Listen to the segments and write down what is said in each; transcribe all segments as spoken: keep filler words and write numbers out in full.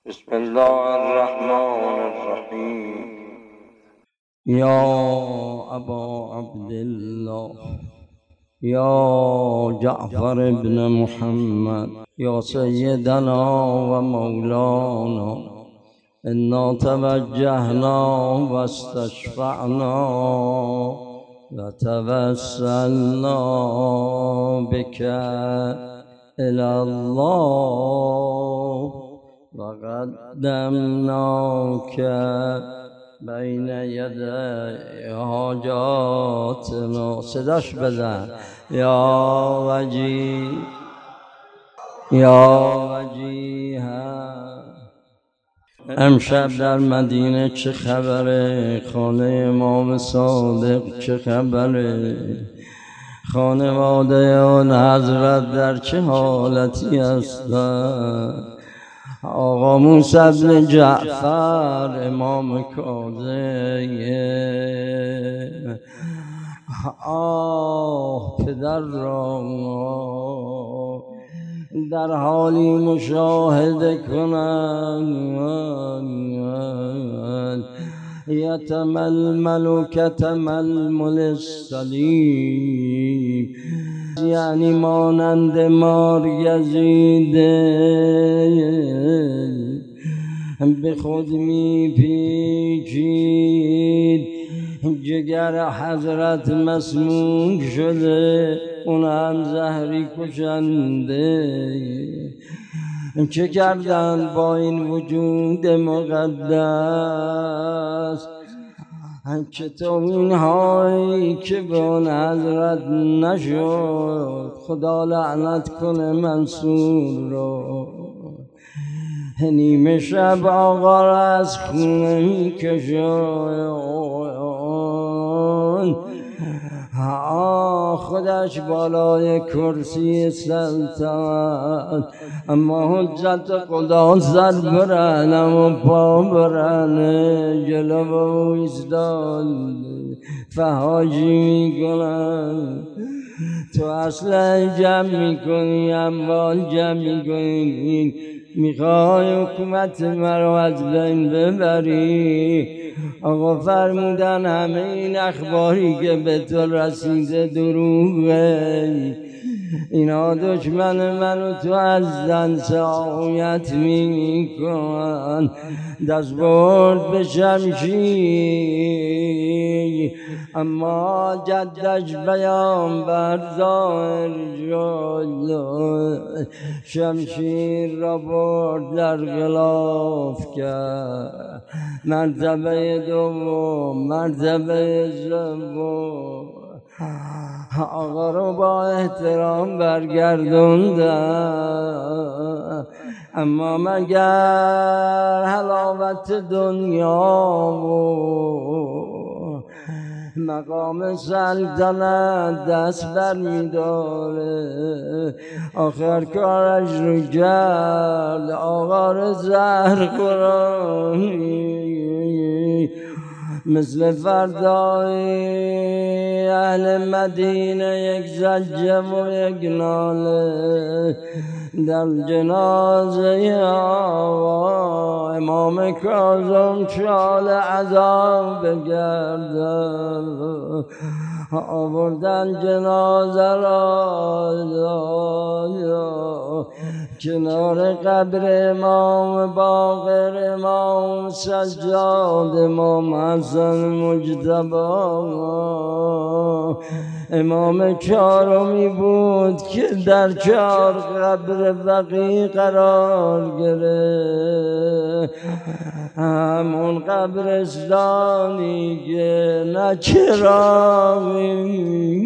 بسم الله الرحمن الرحیم. یا ابا عبدالله، یا جعفر ابن محمد، یا سیدنا و مولانا، انا توجهنا و استشفعنا و توسلنا بك الى الله و قدمناک بین یدی حاجاتنا. صداش بزن. یا وجیه یا وجیه. امشب در مدینه چه خبره؟ خانه امام صادق چه خبره؟ خانواده آن حضرت در چه حالتی هستند؟ آقا موسی بن جعفر امام کاظم آه پدر را در حالی مشاهده کنند یتململ کتململ السلیم، یعنی مانند مار گزیده به خود می پیچید. جگر حضرت مسموم شده، اون هم زهری کشنده. چه کردند با این وجود مقدس؟ چطور این هایی که به اون حضرت نشد؟ خدا لعنت کنه منصور رو. نیمه شب آقا را از خونه می کشون، خودش بالای کرسی سلطنت، اما حجت خدا سر برهنم و پا برهنه جلو و ایستاد فحاجی می کنن. تو اصلا جمع می کنی، اموال جمع می کنی، میخوای حکومت مرا از بین ببری. آقا فرمودن همه این اخباری که به تو رسیده دروغه، اینا دشمن من و تو از زن سعایت می کن. دست برد به شمشیر، اما جدش بیان بر ظاهر شد. شمشیر را برد در غلاف کرد. مرتبه دوم، مرتبه سوم، آقا رو با احترام برگردوندن. اما مگر حلاوت دنیا و مقام سلطنت دست بر می داره؟ آخر کارش رو کرد، آقا رو زهر خورانی. مثل فردای اهل مدینه یک زجه و یک ناله در جنازه آقا امام کاظم شال عذاب بگردن. آوردن جنازه را کنار قبر امام باقر، امام سجاد، امام حسن مجتبی. امام چهارمی بود که در چهار قبر بقیع قرار گرفت، همون قبرستانی که نه چراغی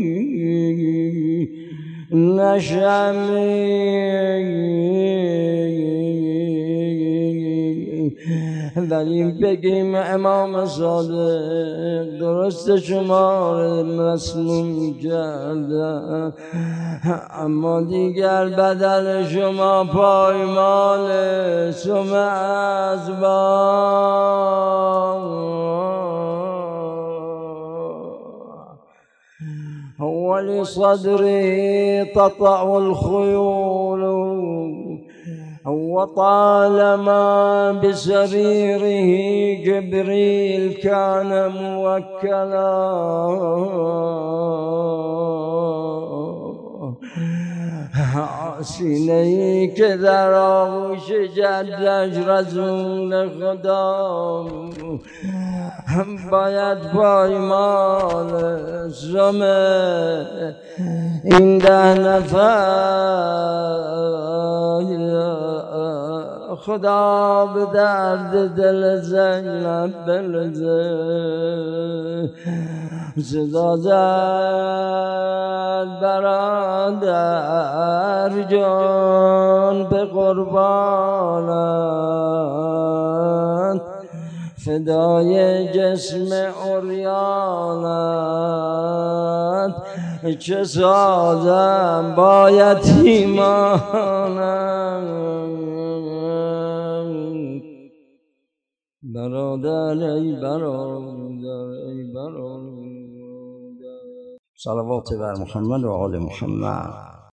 نه شمعی، ولی بگیم امام صادق درست شما رو مسموم کرده، اما دیگر بدل شما پایمال سم هو لصدري تطأ الخيول وطالما بسريره جبريل كان موكلا سینه‌ای که در آغوش جدش رسول خدا باید پایمال زم این ده نفر خدا به درد دل زینب بلزه صدا زد برادر جان به قربانت فدای جسم عریانت چه سازم با یتیمانم برادر ای برادر ای برادر صلوات بر محمد و آل محمد.